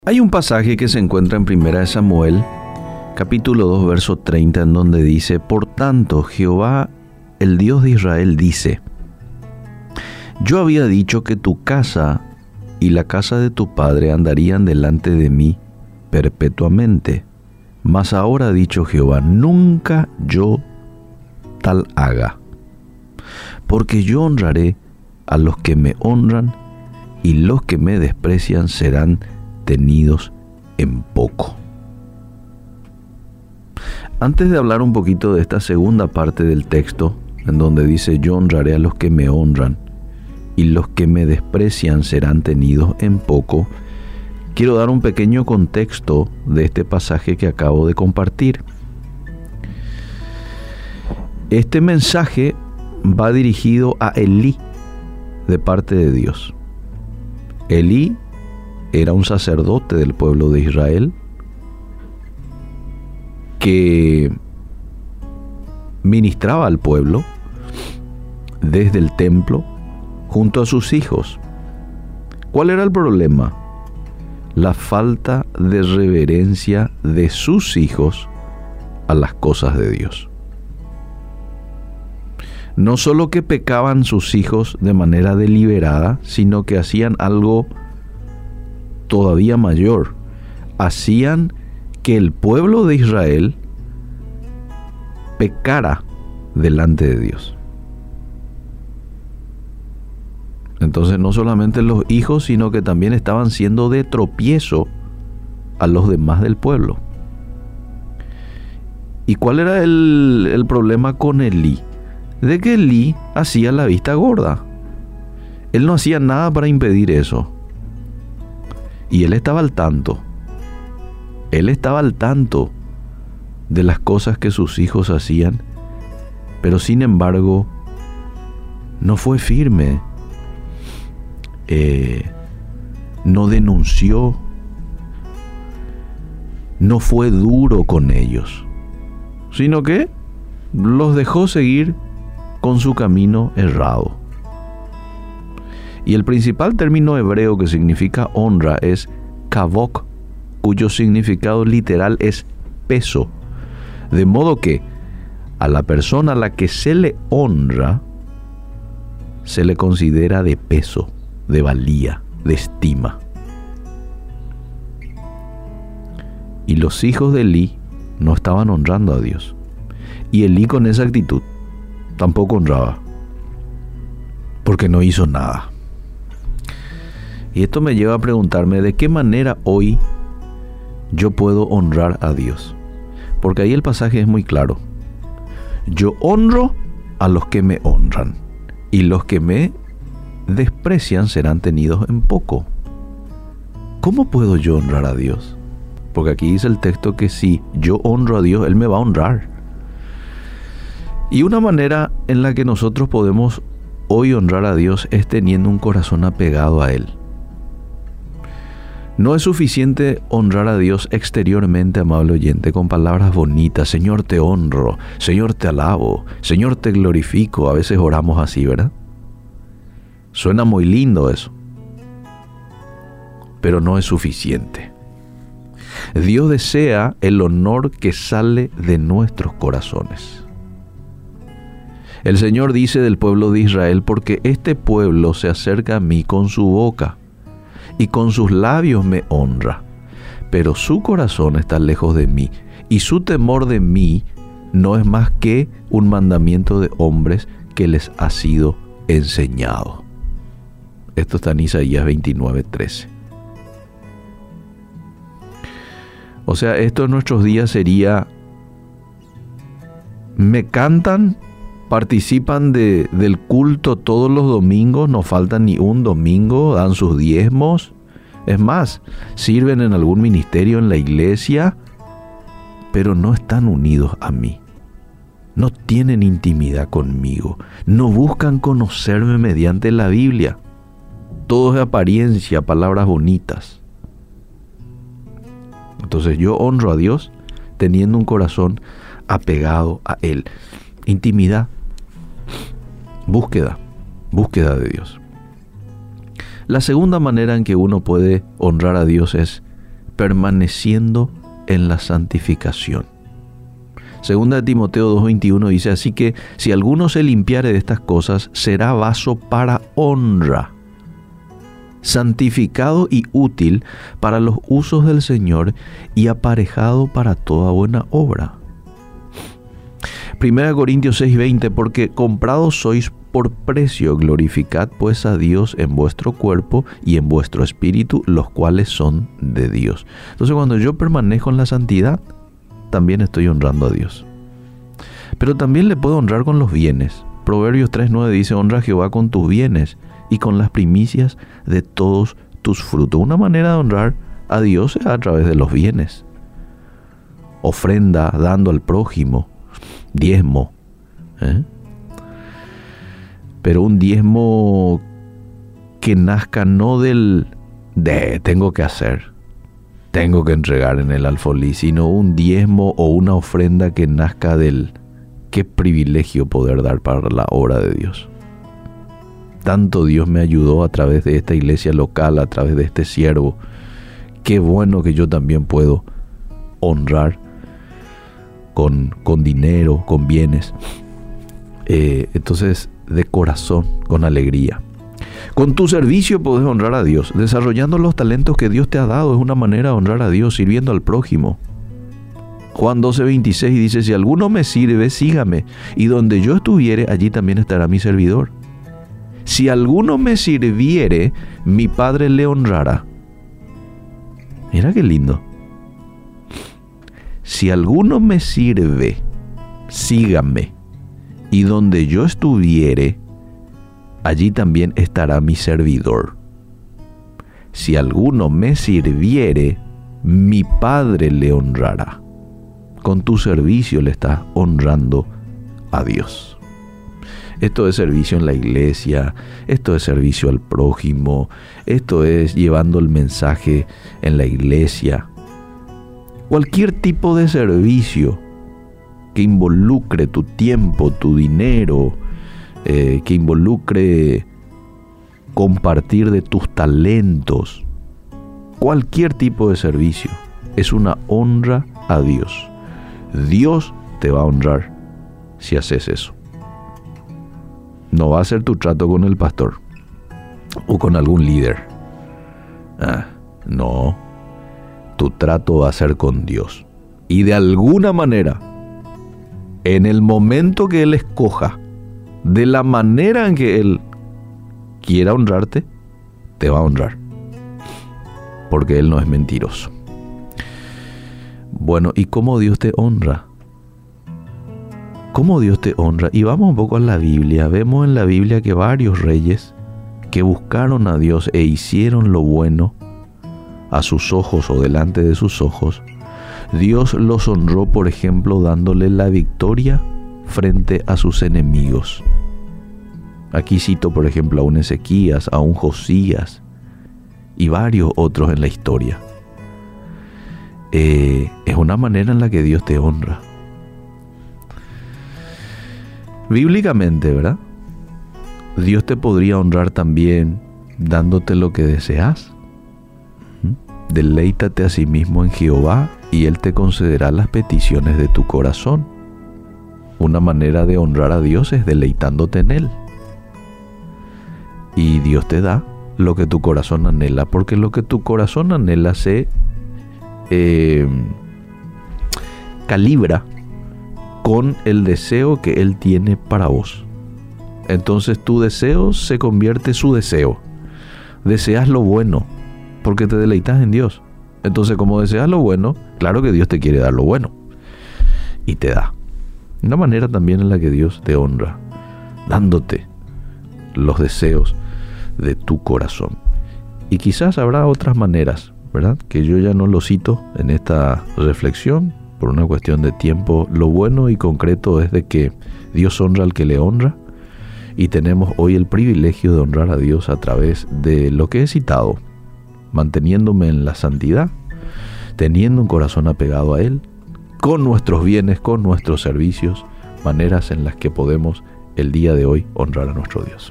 Hay un pasaje que se encuentra en 1 Samuel, capítulo 2, verso 30, en donde dice: Por tanto, Jehová, el Dios de Israel, dice: Yo había dicho que tu casa y la casa de tu padre andarían delante de mí perpetuamente. Mas ahora ha dicho Jehová: nunca yo tal haga. Porque yo honraré a los que me honran, y los que me desprecian serán tenidos en poco. Antes de hablar un poquito de esta segunda parte del texto, en donde dice: yo honraré a los que me honran, y los que me desprecian serán tenidos en poco, quiero dar un pequeño contexto de este pasaje que acabo de compartir. Este mensaje va dirigido a Elí, de parte de Dios. Elí era un sacerdote del pueblo de Israel que ministraba al pueblo desde el templo junto a sus hijos. ¿Cuál era el problema? La falta de reverencia de sus hijos a las cosas de Dios. No solo que pecaban sus hijos de manera deliberada, sino que hacían algo todavía mayor. Hacían que el pueblo de Israel pecara delante de Dios. Entonces no solamente los hijos, sino que también estaban siendo de tropiezo a los demás del pueblo. ¿Y cuál era el problema con Elí? De que Elí hacía la vista gorda. Él no hacía nada para impedir eso. Y él estaba al tanto. Él estaba al tanto de las cosas que sus hijos hacían, pero sin embargo no fue firme. No denunció, no fue duro con ellos, sino que los dejó seguir con su camino errado. Y el principal término hebreo que significa honra es kavod, cuyo significado literal es peso. De modo que a la persona a la que se le honra se le considera de peso, de valía, de estima. Y los hijos de Elí no estaban honrando a Dios. Y Elí, con esa actitud, tampoco honraba, porque no hizo nada. Y esto me lleva a preguntarme: ¿de qué manera hoy yo puedo honrar a Dios? Porque ahí el pasaje es muy claro: yo honro a los que me honran, y los que me desprecian serán tenidos en poco. ¿Cómo puedo yo honrar a Dios? Porque aquí dice el texto que si yo honro a Dios, Él me va a honrar. Y una manera en la que nosotros podemos hoy honrar a Dios es teniendo un corazón apegado a Él. No es suficiente honrar a Dios exteriormente, amable oyente, con palabras bonitas: Señor, te honro, Señor, te alabo, Señor, te glorifico. A veces oramos así, ¿verdad? Suena muy lindo eso, pero no es suficiente. Dios desea el honor que sale de nuestros corazones. El Señor dice del pueblo de Israel: porque este pueblo se acerca a mí con su boca y con sus labios me honra, pero su corazón está lejos de mí, y su temor de mí no es más que un mandamiento de hombres que les ha sido enseñado. Esto está en Isaías 29:13. O sea, esto en nuestros días sería: me cantan, participan del culto todos los domingos, no faltan ni un domingo, dan sus diezmos. Es más, sirven en algún ministerio en la iglesia, pero no están unidos a mí. No tienen intimidad conmigo. No buscan conocerme mediante la Biblia. Todo es apariencia, palabras bonitas. Entonces yo honro a Dios teniendo un corazón apegado a Él. Intimidad. Búsqueda de Dios. La segunda manera en que uno puede honrar a Dios es permaneciendo en la santificación. Segunda de Timoteo 2:21 dice, así que si alguno se limpiare de estas cosas, será vaso para honra, santificado y útil para los usos del Señor y aparejado para toda buena obra. 1 Corintios 6:20, porque comprados sois por precio, glorificad pues a Dios en vuestro cuerpo y en vuestro espíritu, los cuales son de Dios. Entonces, cuando yo permanezco en la santidad, también estoy honrando a Dios. Pero también le puedo honrar con los bienes. Proverbios 3:9 dice, honra a Jehová con tus bienes y con las primicias de todos tus frutos. Una manera de honrar a Dios es a través de los bienes. Ofrenda, dando al prójimo, diezmo. Pero un diezmo que nazca no del tengo que hacer, tengo que entregar en el alfolí, sino un diezmo o una ofrenda que nazca del qué privilegio poder dar para la obra de Dios. Tanto Dios me ayudó a través de esta iglesia local, a través de este siervo. Qué bueno que yo también puedo honrar con dinero, con bienes. Entonces, de corazón, con alegría. Con tu servicio podés honrar a Dios. Desarrollando los talentos que Dios te ha dado es una manera de honrar a Dios, sirviendo al prójimo. Juan 12:26 dice, si alguno me sirve, sígame, y donde yo estuviere, allí también estará mi servidor. Si alguno me sirviere, mi Padre le honrará. Mira qué lindo. Si alguno me sirve, sígame, y donde yo estuviere, allí también estará mi servidor. Si alguno me sirviere, mi Padre le honrará. Con tu servicio le estás honrando a Dios. Esto es servicio en la iglesia, esto es servicio al prójimo, esto es llevando el mensaje en la iglesia. Cualquier tipo de servicio que involucre tu tiempo, tu dinero, que involucre compartir de tus talentos, cualquier tipo de servicio es una honra a Dios. Dios te va a honrar si haces eso. No va a ser tu trato con el pastor o con algún líder. No, tu trato va a ser con Dios. Y de alguna manera, en el momento que Él escoja, de la manera en que Él quiera honrarte, te va a honrar. Porque Él no es mentiroso. Bueno, ¿y cómo Dios te honra? ¿Cómo Dios te honra? Y vamos un poco a la Biblia. Vemos en la Biblia que varios reyes que buscaron a Dios e hicieron lo bueno a sus ojos o delante de sus ojos, Dios los honró, por ejemplo, dándole la victoria frente a sus enemigos. Aquí cito, por ejemplo, a un Ezequías, a un Josías y varios otros en la historia. Es una manera en la que Dios te honra. Bíblicamente, ¿verdad? Dios te podría honrar también dándote lo que deseas. Deleítate a sí mismo en Jehová y Él te concederá las peticiones de tu corazón. Una manera de honrar a Dios es deleitándote en Él. Y Dios te da lo que tu corazón anhela, porque lo que tu corazón anhela se calibra con el deseo que Él tiene para vos. Entonces tu deseo se convierte en su deseo. Deseas lo bueno porque te deleitas en Dios. Entonces, como deseas lo bueno, claro que Dios te quiere dar lo bueno y te da. Una manera también en la que Dios te honra, dándote los deseos de tu corazón. Y quizás habrá otras maneras, ¿verdad?, que yo ya no lo cito en esta reflexión por una cuestión de tiempo. Lo bueno y concreto es de que Dios honra al que le honra, y tenemos hoy el privilegio de honrar a Dios a través de lo que he citado, manteniéndome en la santidad, teniendo un corazón apegado a Él, con nuestros bienes, con nuestros servicios, maneras en las que podemos el día de hoy honrar a nuestro Dios.